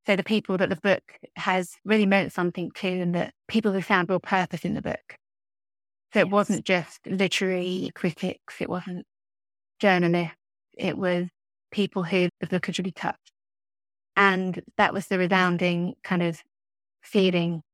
So the people that the book has really meant something to, and that people who found real purpose in the book. So it wasn't just literary critics, it wasn't journalists, it was people who the book had really touched. And that was the resounding kind of feeling.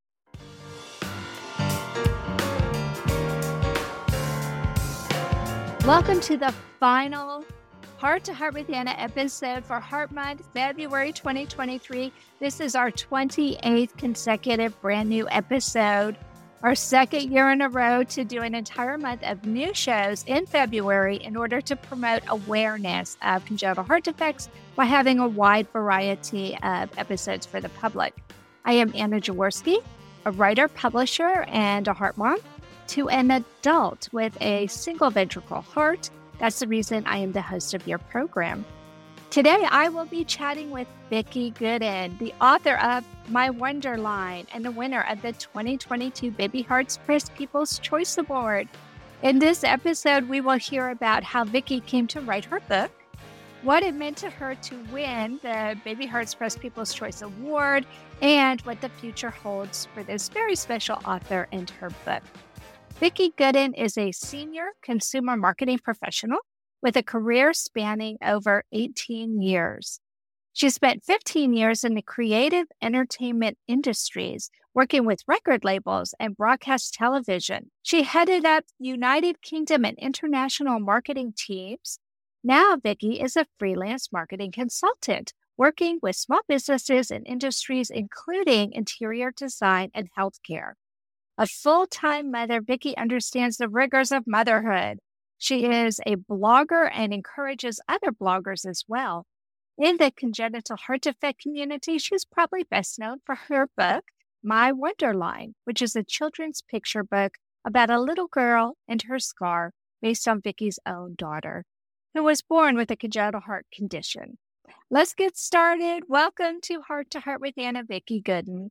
Welcome to the final Heart to Heart with Anna episode for Heart Month, February 2023. This is our 28th consecutive brand new episode, our second year in a row to do an entire month of new shows in February in order to promote awareness of congenital heart defects by having a wide variety of episodes for the public. I am Anna Jaworski, a writer, publisher, and a heart mom to an adult with a single ventricle heart. That's the reason I am the host of your program. Today, I will be chatting with Vicki Gooden, the author of My Wonderline and the winner of the 2022 Baby Hearts Press People's Choice Award. In this episode, we will hear about how Vicki came to write her book, what it meant to her to win the Baby Hearts Press People's Choice Award, and what the future holds for this very special author and her book. Vicki Gooden is a senior consumer marketing professional with a career spanning over 18 years. She spent 15 years in the creative entertainment industries, working with record labels and broadcast television. She headed up United Kingdom and international marketing teams. Now, Vicki is a freelance marketing consultant, working with small businesses and industries, including interior design and healthcare. A full-time mother, Vicki understands the rigors of motherhood. She is a blogger and encourages other bloggers as well. In the congenital heart defect community, she's probably best known for her book, My Wonderline, which is a children's picture book about a little girl and her scar based on Vicki's own daughter, who was born with a congenital heart condition. Let's get started. Welcome to Heart with Anna, Vicki Gooden.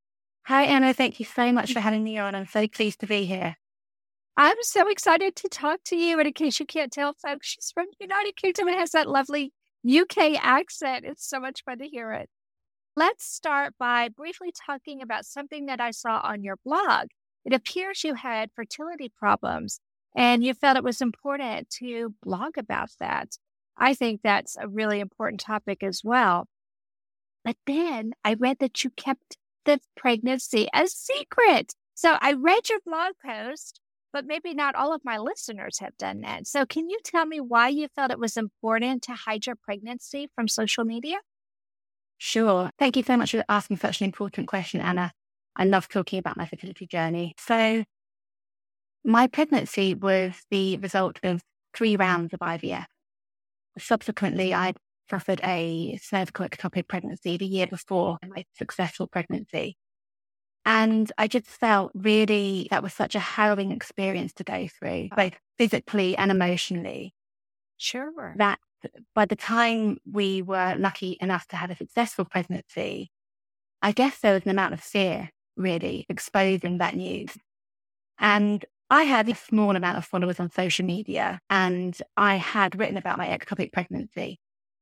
Hi, Anna. Thank you so much for having me on. I'm so pleased to be here. I'm so excited to talk to you. And in case you can't tell, folks, she's from the United Kingdom and has that lovely UK accent. It's so much fun to hear it. Let's start by briefly talking about something that I saw on your blog. It appears you had fertility problems and you felt it was important to blog about that. I think that's a really important topic as well. But then I read that you kept the pregnancy a secret. So I read your blog post, but maybe not all of my listeners have done that. So can you tell me why you felt it was important to hide your pregnancy from social media? Sure. Thank you so much for asking such an important question, Anna. I love talking about my fertility journey. So my pregnancy was the result of 3 rounds of IVF. Subsequently, I suffered a cervical ectopic pregnancy the year before my successful pregnancy. And I just felt really that was such a harrowing experience to go through, both physically and emotionally. Sure. That by the time we were lucky enough to have a successful pregnancy, I guess there was an amount of fear really exposing that news. And I had a small amount of followers on social media, and I had written about my ectopic pregnancy.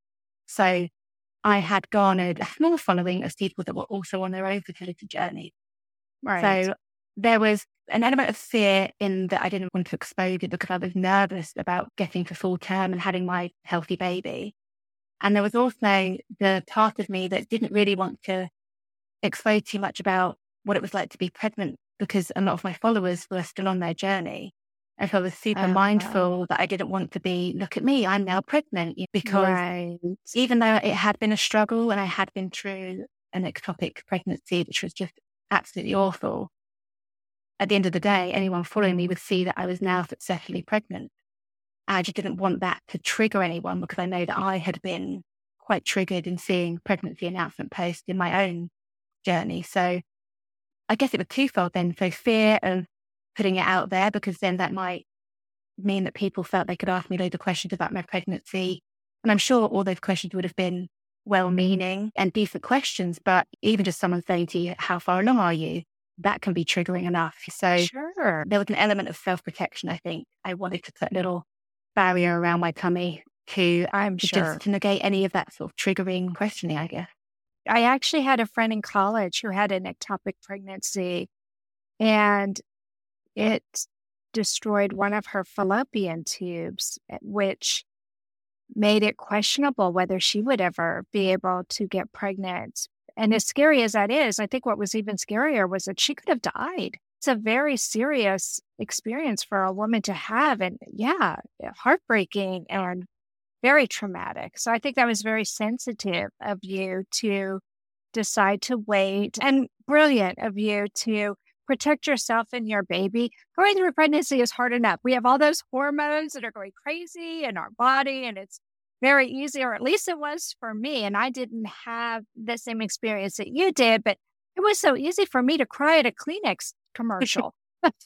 So I had garnered a small following of people that were also on their own fertility journey. Right. So there was an element of fear in that I didn't want to expose it because I was nervous about getting to full term and having my healthy baby. And there was also the part of me that didn't really want to expose too much about what it was like to be pregnant because a lot of my followers were still on their journey. And so I was super mindful that I didn't want to be, look at me, I'm now pregnant. Because even though it had been a struggle and I had been through an ectopic pregnancy, which was just absolutely awful, at the end of the day, anyone following me would see that I was now successfully pregnant. I just didn't want that to trigger anyone because I know that I had been quite triggered in seeing pregnancy announcement posts in my own journey. So I guess it was twofold then. So fear of putting it out there because then that might mean that people felt they could ask me loads of questions about my pregnancy. And I'm sure all those questions would have been well-meaning and decent questions, but even just someone saying to you, how far along are you? That can be triggering enough. So Sure. There was an element of self-protection, I think. I wanted to put a little barrier around my tummy to I'm sure. just to negate any of that sort of triggering questioning, I guess. I actually had a friend in college who had an ectopic pregnancy, and it destroyed one of her fallopian tubes, which made it questionable whether she would ever be able to get pregnant. And as scary as that is, I think what was even scarier was that she could have died. It's a very serious experience for a woman to have. And yeah, heartbreaking and very traumatic. So I think that was very sensitive of you to decide to wait, and brilliant of you to protect yourself and your baby. Going through pregnancy is hard enough. We have all those hormones that are going crazy in our body, and it's very easy, or at least it was for me. And I didn't have the same experience that you did, but it was so easy for me to cry at a Kleenex commercial.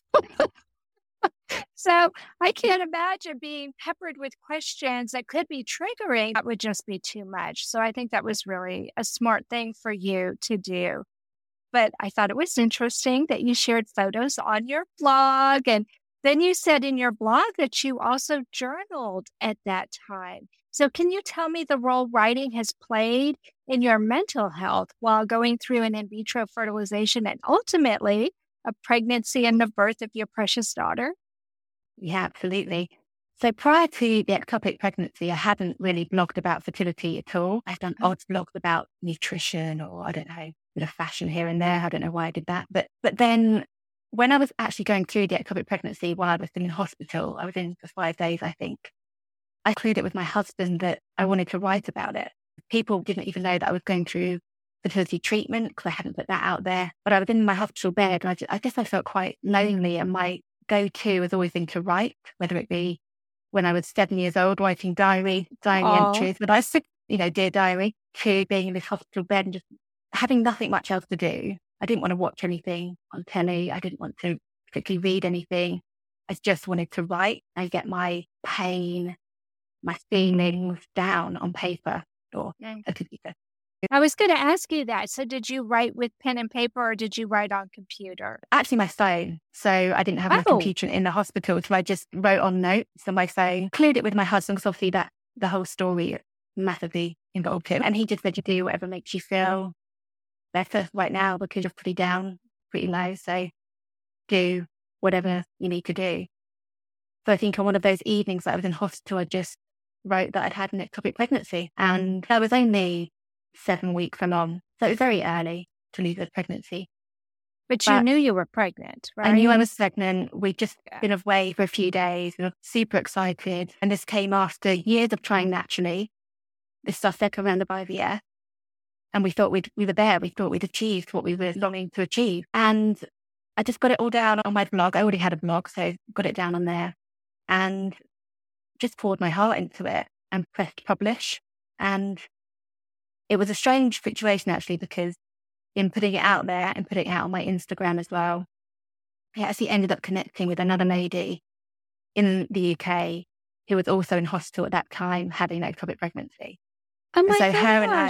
So I can't imagine being peppered with questions that could be triggering. That would just be too much. So I think that was really a smart thing for you to do. But I thought it was interesting that you shared photos on your blog. And then you said in your blog that you also journaled at that time. So can you tell me the role writing has played in your mental health while going through an in vitro fertilization and ultimately a pregnancy and the birth of your precious daughter? Yeah, absolutely. So prior to the ectopic pregnancy, I hadn't really blogged about fertility at all. I've done odd blogs about nutrition, or I don't know, a bit of fashion here and there. I don't know why I did that. But then when I was actually going through the ectopic pregnancy while I was in hospital, I was in for 5 days, I think. I cleared it with my husband that I wanted to write about it. People didn't even know that I was going through fertility treatment because I hadn't put that out there. But I was in my hospital bed, and I guess I felt quite lonely, and my go-to has always been to write, whether it be when I was 7 years old, writing diary entries, but I said, dear diary, to being in this hospital bed and just having nothing much else to do. I didn't want to watch anything on telly. I didn't want to particularly read anything. I just wanted to write and get my pain, my feelings down on paper or a computer. I was going to ask you that. So did you write with pen and paper, or did you write on computer? Actually, my phone. So I didn't have my computer in the hospital, so I just wrote on notes on my phone, cleared it with my husband, because obviously that the whole story massively involved him. And he just said, you do whatever makes you feel better right now, because you're pretty down, pretty low. So do whatever you need to do. So I think on one of those evenings that I was in hospital, I just wrote that I'd had an ectopic pregnancy, and I was only 7 weeks along. So it was very early to lose a pregnancy. But you knew you were pregnant, right? I knew I was pregnant. We'd just been away for a few days and I was super excited. And this came after years of trying naturally. This stuff said around the IVF. And we thought we were there. We thought we'd achieved what we were longing to achieve. And I just got it all down on my blog. I already had a blog, so got it down on there and just poured my heart into it and pressed publish. And it was a strange situation, actually, because in putting it out there and putting it out on my Instagram as well, I actually ended up connecting with another lady in the UK who was also in hospital at that time, having an ectopic pregnancy. Oh my gosh. her and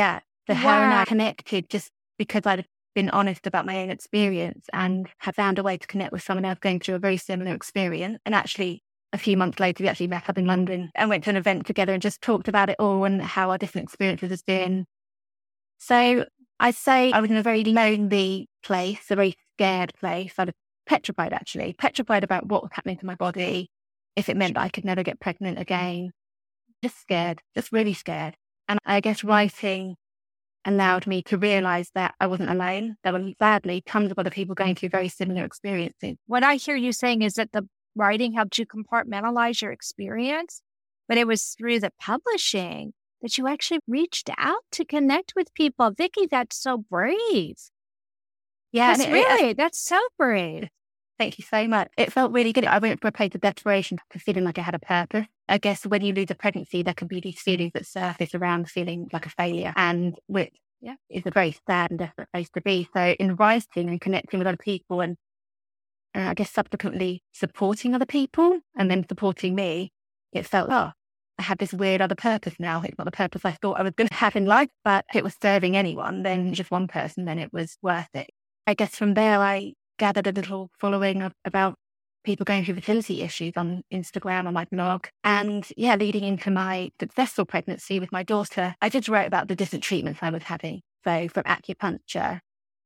I connected just because I'd been honest about my own experience and had found a way to connect with someone else going through a very similar experience. And actually, a few months later, we actually met up in London and went to an event together and just talked about it all and how our different experiences has been. So I'd say I was in a very lonely place, a very scared place. I was petrified about what was happening to my body, if it meant that I could never get pregnant again. Just scared, just really scared. And I guess writing allowed me to realize that I wasn't alone. There were sadly tons of other people going through very similar experiences. What I hear you saying is that the writing helped you compartmentalize your experience, but it was through the publishing that you actually reached out to connect with people. Vicki, that's so brave. Yeah. That's so brave. Thank you so much. It felt really good. I went for a place of desperation to feeling like I had a purpose. I guess when you lose a pregnancy, there can be these feelings that surface around feeling like a failure, and which is a very sad and desperate place to be. So in writing and connecting with other people and I guess subsequently supporting other people and then supporting me, it felt, I had this weird other purpose now. It's not the purpose I thought I was going to have in life, but if it was serving anyone, then just one person, then it was worth it. I guess from there, I gathered a little following about people going through fertility issues on Instagram, on my blog. And leading into my successful pregnancy with my daughter, I did write about the different treatments I was having So from acupuncture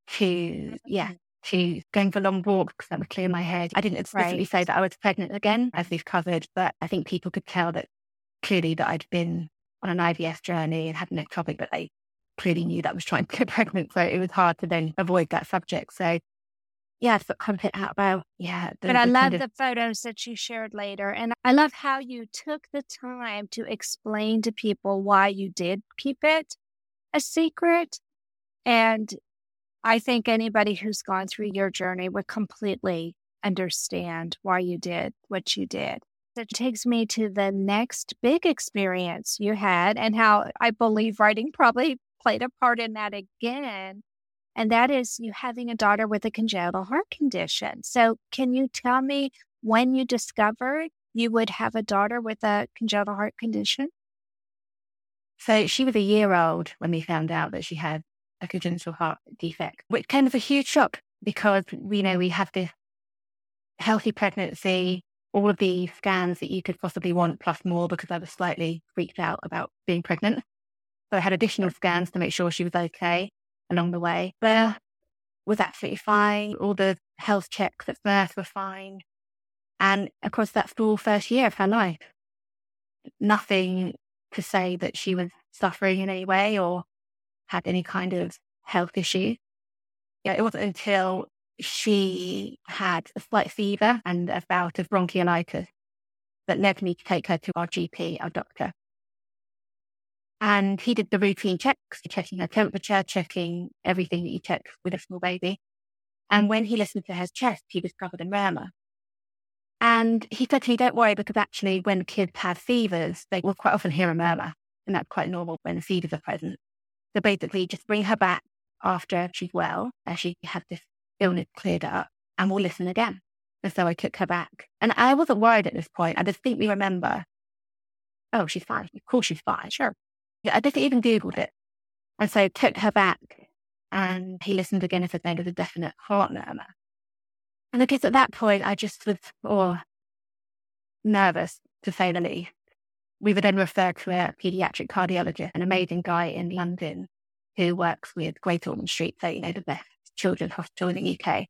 to going for long walks because that would clear my head. I didn't explicitly say that I was pregnant again, as we've covered, but I think people could tell that clearly that I'd been on an IVF journey and had an ectopic, but they clearly knew that I was trying to get pregnant. So it was hard to then avoid that subject. So yeah, it's kind of bit out about, But I love the photos that you shared later. And I love how you took the time to explain to people why you did keep it a secret. And I think anybody who's gone through your journey would completely understand why you did what you did. It takes me to the next big experience you had and how I believe writing probably played a part in that again. And that is you having a daughter with a congenital heart condition. So can you tell me when you discovered you would have a daughter with a congenital heart condition? So she was a year old when we found out that she had a congenital heart defect, which came as a huge shock because we know we have this healthy pregnancy, all of the scans that you could possibly want plus more because I was slightly freaked out about being pregnant. So I had additional scans to make sure she was okay along the way. But was absolutely fine. All the health checks at birth were fine. And of course, that's the first year of her life. Nothing to say that she was suffering in any way or had any kind of health issue. It wasn't until she had a slight fever and a bout of bronchiolitis that led me to take her to our GP, our doctor. And he did the routine checks, checking her temperature, checking everything that you check with a small baby. And when he listened to her chest, he discovered a murmur. And he said to me, don't worry, because actually when kids have fevers, they will quite often hear a murmur. And that's quite normal when fevers are present. So basically just bring her back after she's well, as she had this illness cleared up, and we'll listen again. And so I took her back. And I wasn't worried at this point. I distinctly remember, oh, she's fine. Of course she's fine. Sure. I didn't even Googled it. And so I took her back and he listened again and said there was a definite heart murmur. And I guess at that point, I just was nervous, to say the least. We were then referred to a paediatric cardiologist, an amazing guy in London who works with Great Ormond Street, so the best children's hospital in the UK.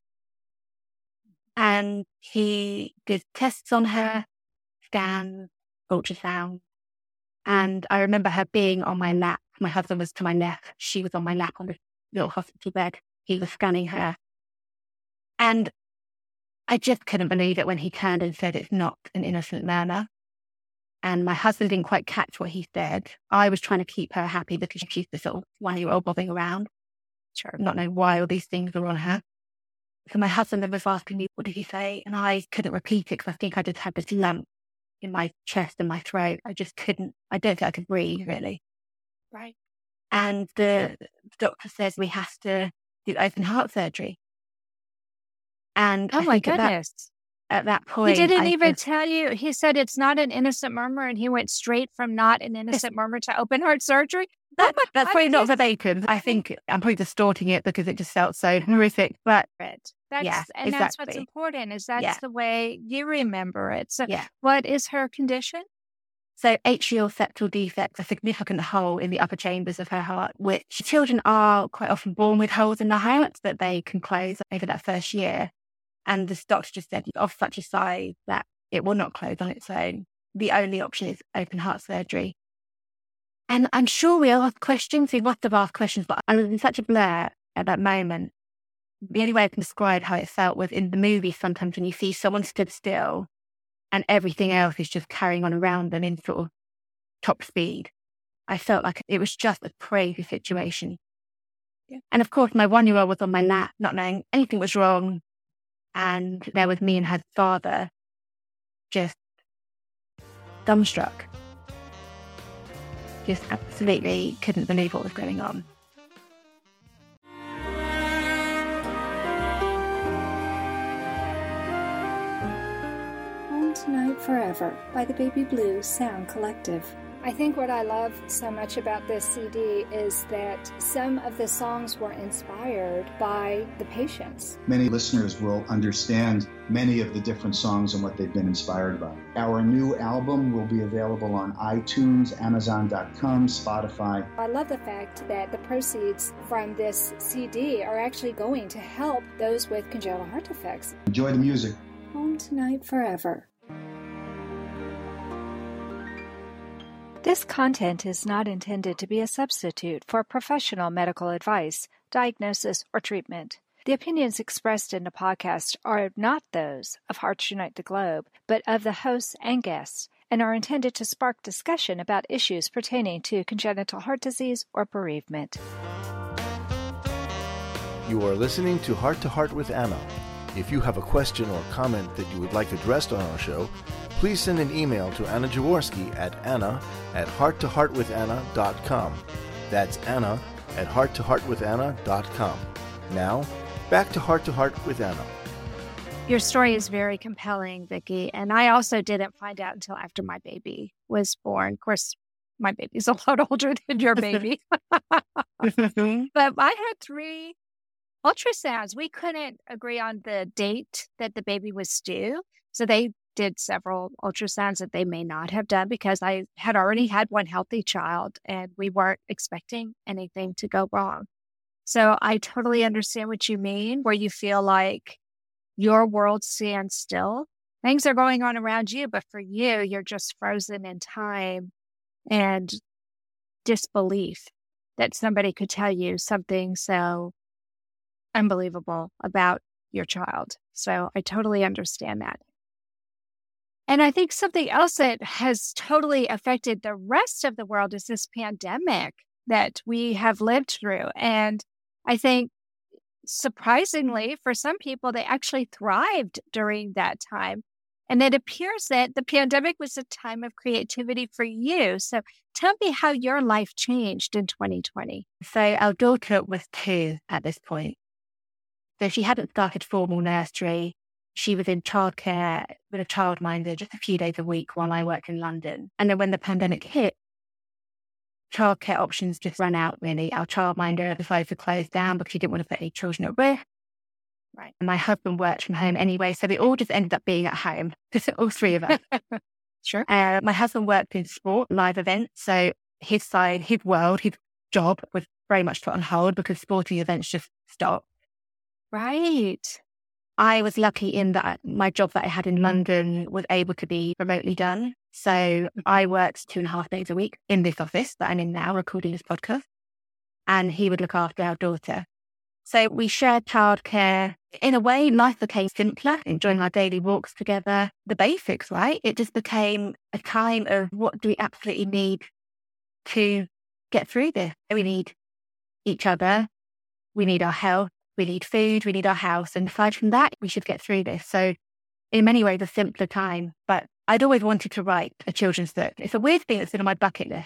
And he did tests on her, scans, ultrasound. And I remember her being on my lap. My husband was to my left. She was on my lap on the little hospital bed. He was scanning her. And I just couldn't believe it when he turned and said it's not an innocent murmur. And my husband didn't quite catch what he said. I was trying to keep her happy because she's this little 1-year-old bobbing around, not knowing why all these things are on her. So my husband then was asking me, what did he say? And I couldn't repeat it because I think I just had this lump in my chest and my throat. I just couldn't, I don't think I could breathe really. Right. And the doctor says we have to do open heart surgery. And oh my goodness. At that point, he didn't even tell you. He said it's not an innocent murmur, and he went straight from not an innocent murmur to open heart surgery. That's probably not verbatim. I think I'm probably distorting it because it just felt so horrific. But that's what's important. Is that's the way you remember it. So, what is her condition? So, atrial septal defect, a significant hole in the upper chambers of her heart, which children are quite often born with holes in the heart that they can close over that first year. And this doctor just said, of such a size that it will not close on its own. The only option is open heart surgery. And I'm sure we asked questions. We must have asked questions, but I was in such a blur at that moment. The only way I can describe how it felt was in the movie sometimes when you see someone stood still and everything else is just carrying on around them in sort of top speed. I felt like it was just a crazy situation. Yeah. And of course, my 1-year-old was on my lap, not knowing anything was wrong. And there was me and her father, just dumbstruck. Just absolutely couldn't believe what was going on. Home Tonight Forever by the Baby Blue Sound Collective. I think what I love so much about this CD is that some of the songs were inspired by the patients. Many listeners will understand many of the different songs and what they've been inspired by. Our new album will be available on iTunes, Amazon.com, Spotify. I love the fact that the proceeds from this CD are actually going to help those with congenital heart defects. Enjoy the music. Home Tonight Forever. This content is not intended to be a substitute for professional medical advice, diagnosis, or treatment. The opinions expressed in the podcast are not those of Hearts Unite the Globe, but of the hosts and guests, and are intended to spark discussion about issues pertaining to congenital heart disease or bereavement. You are listening to Heart with Anna. If you have a question or comment that you would like addressed on our show, please send an email to Anna Jaworski at anna@hearttoheartwithanna.com. That's anna@hearttoheartwithanna.com. Now, back to Heart with Anna. Your story is very compelling, Vicki, and I also didn't find out until after my baby was born. Of course, my baby's a lot older than your baby. But I had 3 ultrasounds. We couldn't agree on the date that the baby was due. So they did several ultrasounds that they may not have done because I had already had one healthy child and we weren't expecting anything to go wrong. So I totally understand what you mean, where you feel like your world stands still. Things are going on around you, but for you, you're just frozen in time and disbelief that somebody could tell you something so unbelievable about your child. So I totally understand that. And I think something else that has totally affected the rest of the world is this pandemic that we have lived through. And I think surprisingly, for some people, they actually thrived during that time. And it appears that the pandemic was a time of creativity for you. So tell me how your life changed in 2020. So our daughter was 2 at this point. So she hadn't started formal nursery. She was in childcare with a childminder just a few days a week while I worked in London. And then when the pandemic hit, childcare options just ran out, really. Our childminder decided to close down because she didn't want to put any children at risk. Right. And my husband worked from home anyway, so we all just ended up being at home, all 3 of us. Sure. My husband worked in sport, live events. So his side, his world, his job was very much put on hold because sporting events just stopped. Right. I was lucky in that my job that I had in London was able to be remotely done. So I worked 2.5 days a week in this office that I'm in now, recording this podcast. And he would look after our daughter. So we shared childcare. In a way, life became simpler, enjoying our daily walks together. The basics, right? It just became a time of what do we absolutely need to get through this? We need each other. We need our health. We need food, we need our house. And aside from that, we should get through this. So in many ways, a simpler time. But I'd always wanted to write a children's book. It's a weird thing that's been on my bucket list.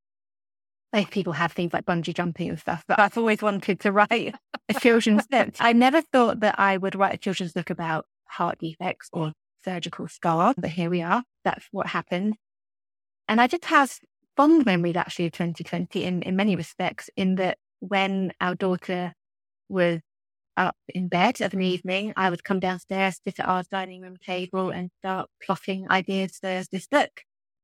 Like people have things like bungee jumping and stuff, but I've always wanted to write a children's book. I never thought that I would write a children's book about heart defects or surgical scars, but here we are. That's what happened. And I just have fond memories actually of 2020 in many respects, in that when our daughter was up in bed of an evening, I would come downstairs, sit at our dining room table and start plotting ideas for this book.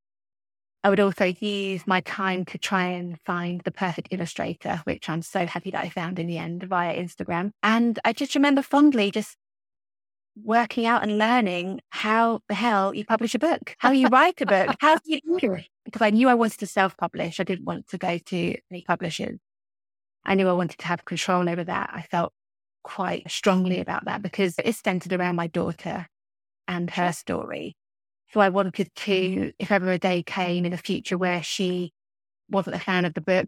I would also use my time to try and find the perfect illustrator, which I'm so happy that I found in the end via Instagram. And I just remember fondly just working out and learning how the hell you publish a book, how you write a book, how do you do it? Because I knew I wanted to self-publish. I didn't want to go to any publishers. I knew I wanted to have control over that. I felt quite strongly about that because it's centered around my daughter and her story. So I wanted to, if ever a day came in the future where she wasn't a fan of the book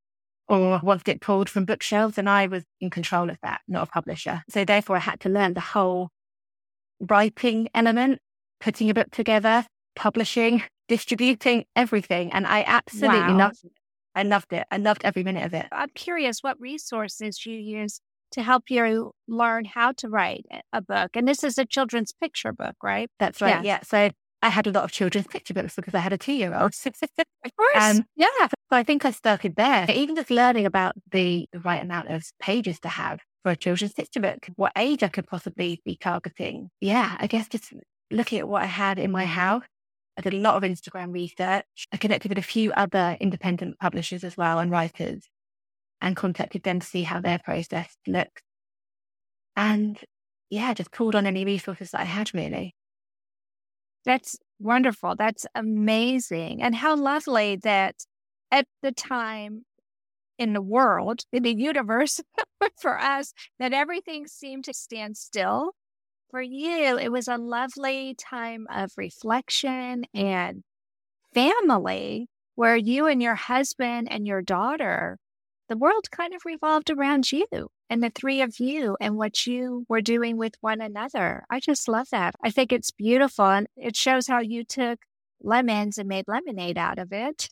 or wanted it pulled from bookshelves, and I was in control of that, not a publisher. So therefore I had to learn the whole writing element, putting a book together, publishing, distributing, everything. And I absolutely loved it. I loved it. I loved every minute of it. I'm curious what resources you use to help you learn how to write a book. And this is a children's picture book, right? That's right. Yeah. So I had a lot of children's picture books because I had a 2-year-old. Of course. Yeah. So I think I started there. Even just learning about the right amount of pages to have for a children's picture book, what age I could possibly be targeting. Yeah, I guess just looking at what I had in my house. I did a lot of Instagram research. I connected with a few other independent publishers as well and writers and contacted them to see how their process looked. And yeah, just pulled on any resources that I had, really. That's wonderful. That's amazing. And how lovely that at the time in the world, in the universe, for us, that everything seemed to stand still. For you, it was a lovely time of reflection and family where you and your husband and your daughter, the world kind of revolved around you and the three of you and what you were doing with one another. I just love that. I think it's beautiful. And it shows how you took lemons and made lemonade out of it,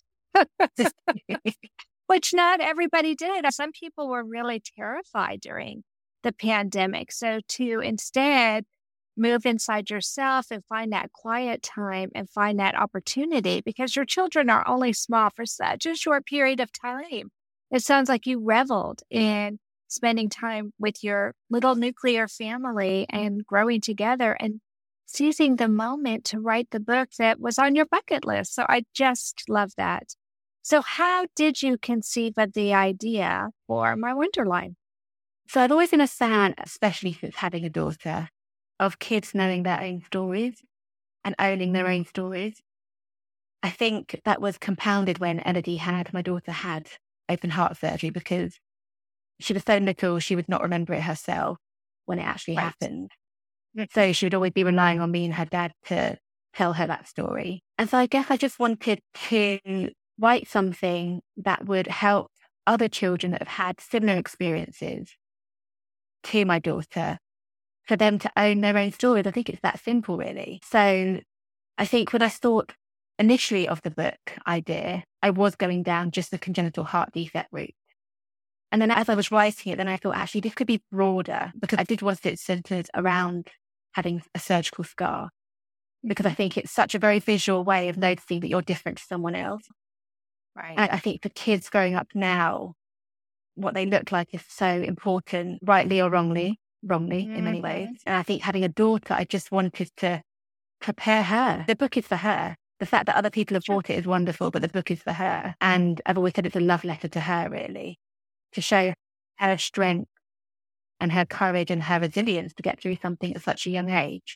which not everybody did. Some people were really terrified during the pandemic. So to instead move inside yourself and find that quiet time and find that opportunity, because your children are only small for such a short period of time. It sounds like you reveled in spending time with your little nuclear family and growing together and seizing the moment to write the book that was on your bucket list. So I just love that. So how did you conceive of the idea for My Wonderline? So I've always been a fan, especially since having a daughter, of kids knowing their own stories and owning their own stories. I think that was compounded when my daughter had open heart surgery, because she was so little, she would not remember it herself when it actually happened. So she would always be relying on me and her dad to tell her that story. And so I guess I just wanted to write something that would help other children that have had similar experiences to my daughter, for them to own their own stories. I think it's that simple, really. So I think when I thought initially of the book idea, I was going down just the congenital heart defect route. And then as I was writing it, then I thought, actually, this could be broader, because I did want it centered around having a surgical scar, because I think it's such a very visual way of noticing that you're different to someone else. Right. And I think for kids growing up now, what they look like is so important, rightly or wrongly in many ways. And I think having a daughter, I just wanted to prepare her. The book is for her. The fact that other people have bought it is wonderful, but the book is for her. And I've always said it's a love letter to her, really, to show her strength and her courage and her resilience to get through something at such a young age.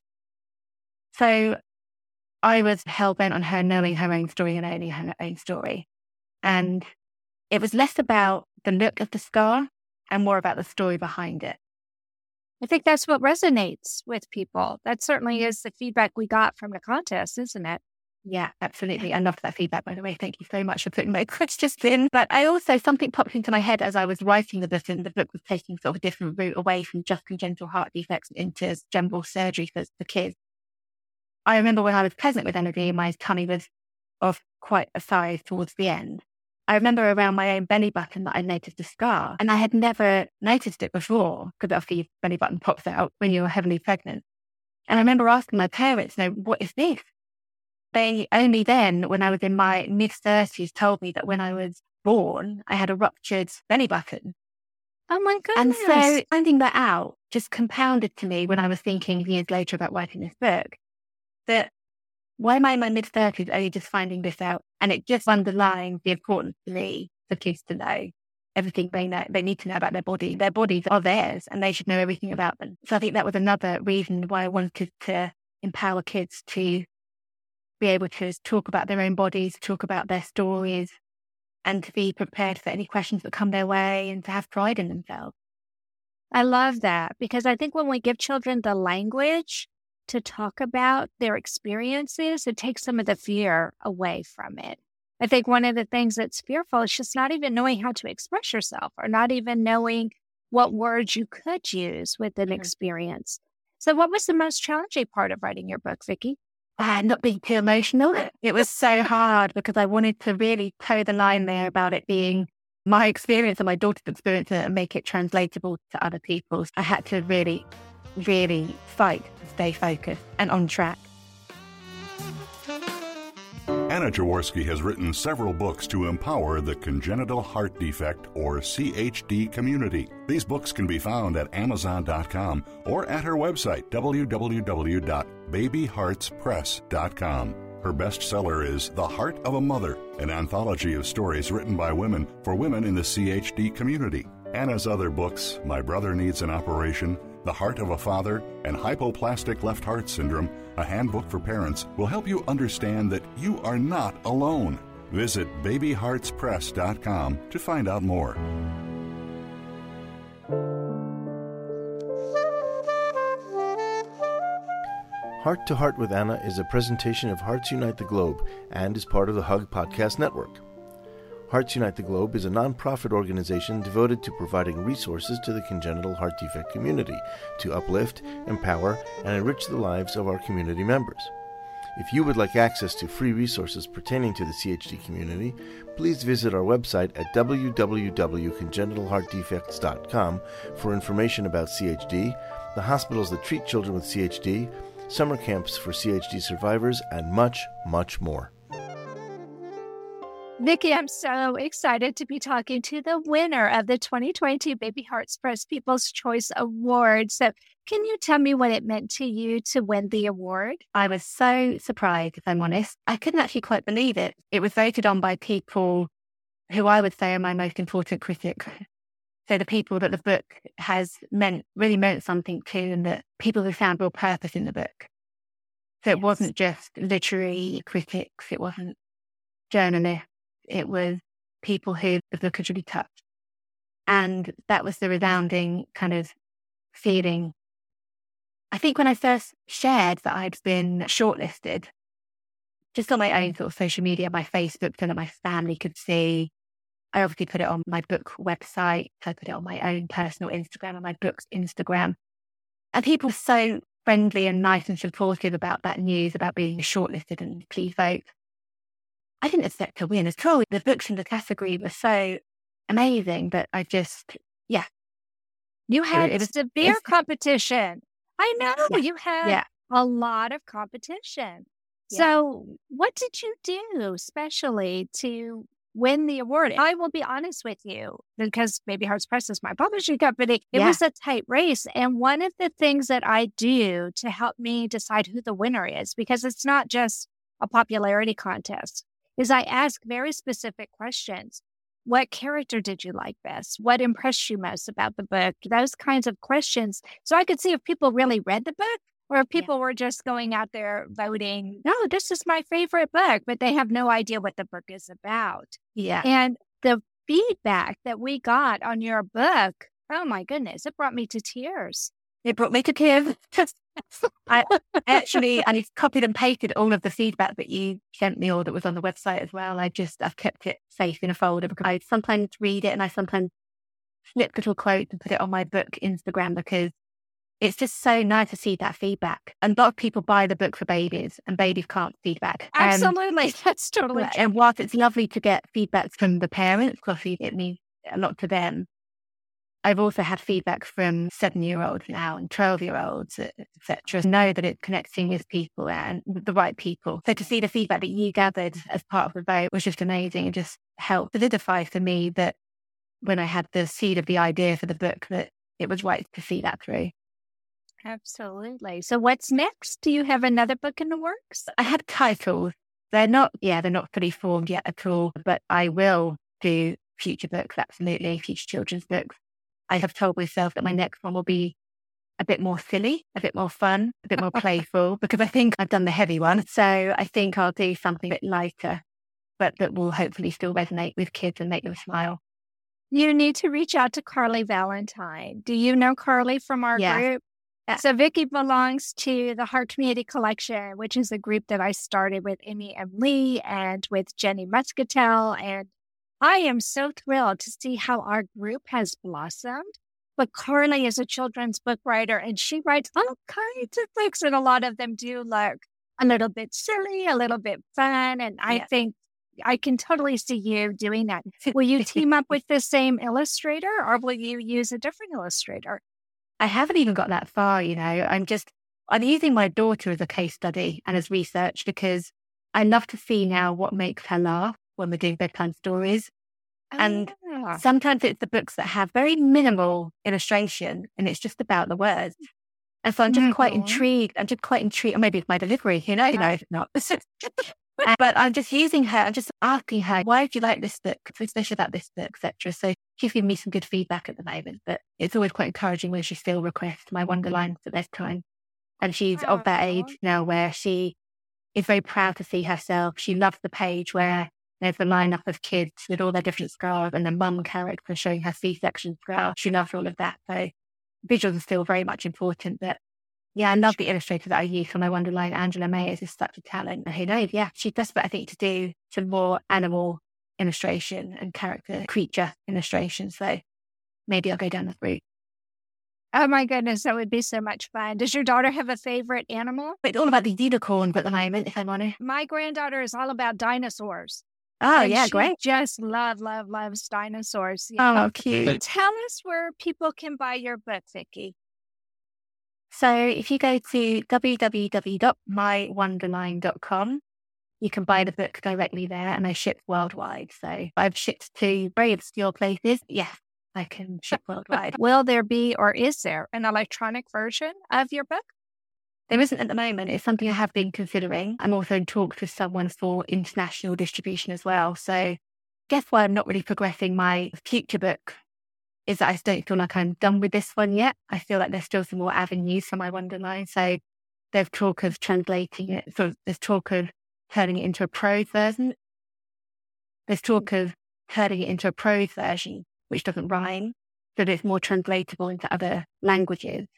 So I was hell-bent on her knowing her own story and owning her own story. And it was less about the look of the scar and more about the story behind it. I think that's what resonates with people. That certainly is the feedback we got from the contest, isn't it? Yeah, absolutely. I loved that feedback, by the way. Thank you so much for putting my questions in. But I also, something popped into my head as I was writing the book, and the book was taking sort of a different route away from just congenital heart defects into general surgery for kids. I remember when I was pregnant with Elodie, my tummy was of quite a size towards the end. I remember around my own belly button that I noticed a scar, and I had never noticed it before, because obviously your belly button pops out when you're heavily pregnant. And I remember asking my parents, what is this? They only then, when I was in my mid-30s, told me that when I was born, I had a ruptured belly button. Oh my goodness. And so finding that out just compounded to me when I was thinking years later about writing this book, that why am I in my mid-30s only just finding this out? And it just underlines the importance to me for kids to know everything they need to know about their body. Their bodies are theirs, and they should know everything about them. So I think that was another reason why I wanted to empower kids to be able to talk about their own bodies, talk about their stories, and to be prepared for any questions that come their way and to have pride in themselves. I love that, because I think when we give children the language to talk about their experiences, it takes some of the fear away from it. I think one of the things that's fearful is just not even knowing how to express yourself, or not even knowing what words you could use with an experience. So what was the most challenging part of writing your book, Vicki? Not being too emotional. It was so hard because I wanted to really toe the line there about it being my experience and my daughter's experience and make it translatable to other people's. I had to really, really fight to stay focused and on track. Anna Jaworski has written several books to empower the congenital heart defect, or CHD, community. These books can be found at Amazon.com or at her website, www.babyheartspress.com. Her bestseller is The Heart of a Mother, an anthology of stories written by women for women in the CHD community. Anna's other books, My Brother Needs an Operation, The Heart of a Father, and Hypoplastic Left Heart Syndrome, a handbook for parents, will help you understand that you are not alone. Visit babyheartspress.com to find out more. Heart to Heart with Anna is a presentation of Hearts Unite the Globe and is part of the Hug Podcast Network. Hearts Unite the Globe is a non-profit organization devoted to providing resources to the congenital heart defect community to uplift, empower, and enrich the lives of our community members. If you would like access to free resources pertaining to the CHD community, please visit our website at www.congenitalheartdefects.com for information about CHD, the hospitals that treat children with CHD, summer camps for CHD survivors, and much, much more. Vicki, I'm so excited to be talking to the winner of the 2022 Baby Hearts Press People's Choice Award. So can you tell me what it meant to you to win the award? I was so surprised, if I'm honest. I couldn't actually quite believe it. It was voted on by people who I would say are my most important critics. So the people that the book has really meant something to, and that people who found real purpose in the book. So it wasn't just literary critics. It wasn't journalists. It was people who the book had really touched. And that was the resounding kind of feeling. I think when I first shared that I'd been shortlisted, just on my own sort of social media, my Facebook, so that my family could see, I obviously put it on my book website. I put it on my own personal Instagram and my book's Instagram. And people were so friendly and nice and supportive about that news, about being shortlisted and please vote. I didn't expect to win at all. The books in the category were so amazing, but I just, You had severe competition. I know. You had a lot of competition. Yeah. So what did you do specially to win the award? I will be honest with you, because Baby Hearts Press is my publishing company. It was a tight race. And one of the things that I do to help me decide who the winner is, because it's not just a popularity contest, is I ask very specific questions. What character did you like best? What impressed you most about the book? Those kinds of questions. So I could see if people really read the book or if people were just going out there voting, no, this is my favorite book, but they have no idea what the book is about. Yeah. And the feedback that we got on your book, oh my goodness, it brought me to tears. It brought me to tears. I copied and pasted all of the feedback that you sent me, or that was on the website as well. I've kept it safe in a folder, because I sometimes read it and I sometimes snip little quotes and put it on my book Instagram, because it's just so nice to see that feedback. And a lot of people buy the book for babies, and babies can't feedback. Absolutely. That's totally true. And whilst it's lovely to get feedback from the parents, because it means a lot to them, I've also had feedback from 7-year-olds now and 12-year-olds, etc. Know that it's connecting with people and with the right people. So to see the feedback that you gathered as part of the vote was just amazing. It just helped solidify for me that when I had the seed of the idea for the book, that it was right to see that through. Absolutely. So what's next? Do you have another book in the works? I have titles. They're not fully formed yet at all, but I will do future books, absolutely, future children's books. I have told myself that my next one will be a bit more silly, a bit more fun, a bit more playful, because I think I've done the heavy one. So I think I'll do something a bit lighter, but that will hopefully still resonate with kids and make them smile. You need to reach out to Carly Valentine. Do you know Carly from our group? So Vicki belongs to the Heart Community Collection, which is a group that I started with Amy M. Lee and with Jenny Muscatel. And I am so thrilled to see how our group has blossomed. But Carly is a children's book writer, and she writes all kinds of books, and a lot of them do look a little bit silly, a little bit fun. And I think I can totally see you doing that. Will you team up with the same illustrator, or will you use a different illustrator? I haven't even got that far, I'm using my daughter as a case study and as research, because I love to see now what makes her laugh when we're doing bedtime stories. And sometimes it's the books that have very minimal illustration and it's just about the words. And so I'm just quite intrigued. Or maybe it's my delivery, you know, if not. But I'm just using her. I'm just asking her, why did you like this book, especially about this book, etc. So she's giving me some good feedback at the moment. But it's always quite encouraging when she still requests my Wonderline for bedtime. And she's of that age now where she is very proud to see herself. She loves the page where there's a lineup of kids with all their different scars and the mum character showing her C-section scar. She loves all of that. So visuals are still very much important, but yeah, I love the illustrator that I use for my Wonderline. Angela May is just such a talent. And who knows? Yeah, she's desperate, I think, to do some more animal illustration and creature illustration. So maybe I'll go down that route. Oh my goodness, that would be so much fun. Does your daughter have a favorite animal? It's all about the unicorns at the moment, if I'm honest. My granddaughter is all about dinosaurs. Oh, and yeah, great. Just loves dinosaurs. Yeah. Oh, cute. Tell us where people can buy your book, Vicki. So if you go to www.mywonderline.com, you can buy the book directly there, and I ship worldwide. So I've shipped to very obscure places. Yeah, I can ship worldwide. Will there be, or is there, an electronic version of your book? There isn't at the moment. It's something I have been considering. I'm also in talks with someone for international distribution as well. So guess why I'm not really progressing my future book is that I don't feel like I'm done with this one yet. I feel like there's still some more avenues for my Wonderline. So there's talk of translating it. So there's talk of turning it into a prose version. There's talk of turning it into a prose version, which doesn't rhyme, so that it's more translatable into other languages.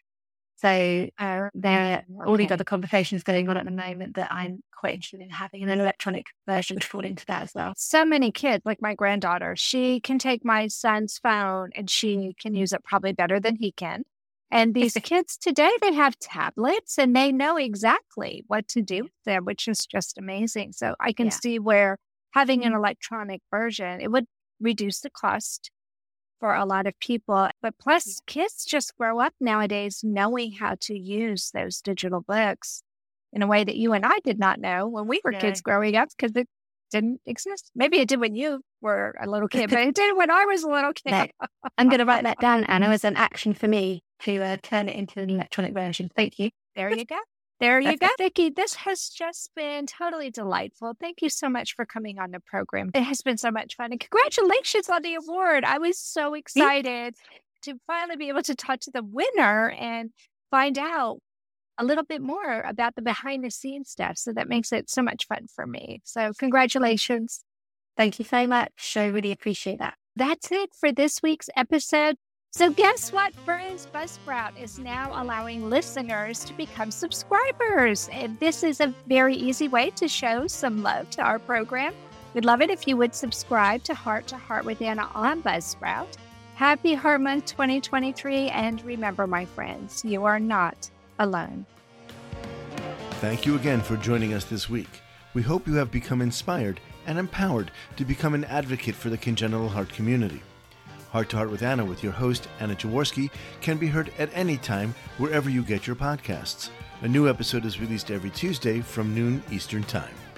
So there are all these other conversations going on at the moment that I'm quite interested in having, and an electronic version would fall into that as well. So many kids, like my granddaughter, she can take my son's phone and she can use it probably better than he can. And these kids today, they have tablets and they know exactly what to do with them, which is just amazing. So I can see where having an electronic version, it would reduce the cost for a lot of people. But plus, kids just grow up nowadays knowing how to use those digital books in a way that you and I did not know when we were kids growing up, because it didn't exist. Maybe it did when you were a little kid, but it did when I was a little kid. No. I'm going to write that down, Anna, as an action for me to turn it into an electronic version. Thank you. There you go. There you go, Vicki. This has just been totally delightful. Thank you so much for coming on the program. It has been so much fun. And congratulations on the award. I was so excited to finally be able to talk to the winner and find out a little bit more about the behind the scenes stuff. So that makes it so much fun for me. So congratulations. Thank you so much. I really appreciate that. That's it for this week's episode. So guess what? Burns Buzzsprout is now allowing listeners to become subscribers. And this is a very easy way to show some love to our program. We'd love it if you would subscribe to Heart with Anna on Buzzsprout. Happy Heart Month 2023. And remember, my friends, you are not alone. Thank you again for joining us this week. We hope you have become inspired and empowered to become an advocate for the congenital heart community. Heart to Heart with Anna with your host, Anna Jaworski, can be heard at any time wherever you get your podcasts. A new episode is released every Tuesday from noon Eastern Time.